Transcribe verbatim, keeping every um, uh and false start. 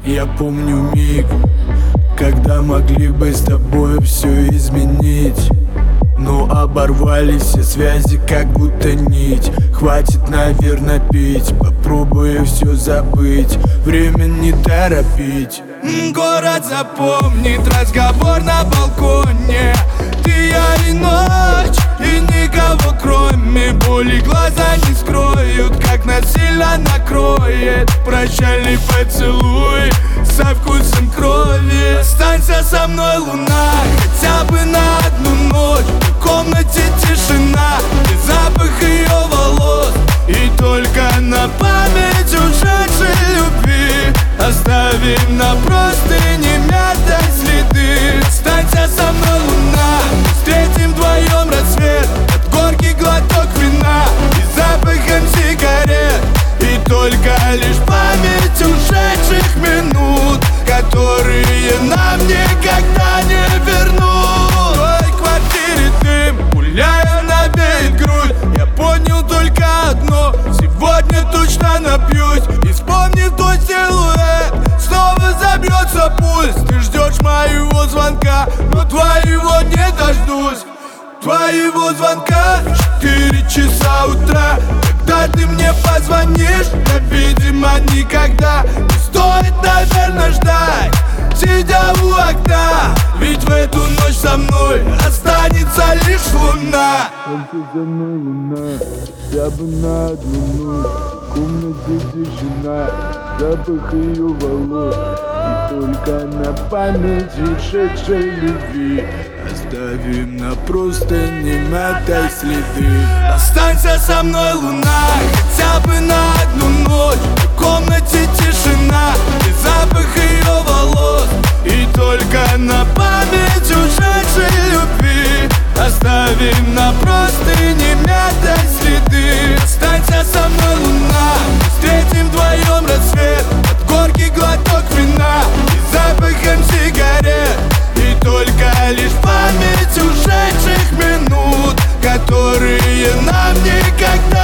Я помню миг, когда могли бы с тобой все изменить, но оборвали все связи, как будто нить. Хватит, наверное, пить, попробую все забыть, время не торопить. Город запомнит разговор на балконе. Ты, я и ночь, и никого кроме боли глаза не скроют, как насильно накроет прощальный поцелуй со вкусом крови. Останься со мной, луна, хотя бы на одну ночь. В комнате тишина и запах ее волос, и только на память ушедшей любви оставим на простыне мятой следы. Останься со мной, луна, мы встретим вдвоем рассвет от горький глоток вина и запахом сигарет, и только лишь память ушедших минут, которые нам никогда не вернут. В твоей квартире дым, гуляя навеет грудь. Я понял только одно: сегодня точно напьюсь, и вспомнив твой силуэт, снова забьется пульс. Ты ждешь моего звонка, но твоего не дождусь. Твоего звонка четыре часа утра. Когда ты мне позвонишь, но, видимо, никогда не стоит, наверное, ждать, сидя у окна. Ведь в эту ночь со мной останется лишь луна. Останься со мной, луна, хотя бы на одну ночь. В комнате тишина, запах ее волос, и только на память ушедшей любви оставим на простыне мятой следы. Останься со мной, луна, хотя бы на одну ночь. В комнате тишина и запах ее волос, и только на память ушедшей любви оставим на простыне мятой следы. Останься со мной, луна, мы встретим вдвоем рассвет от горький глоток вина и запахом сигарет, и только лишь память ушедших минут, которые нам никогда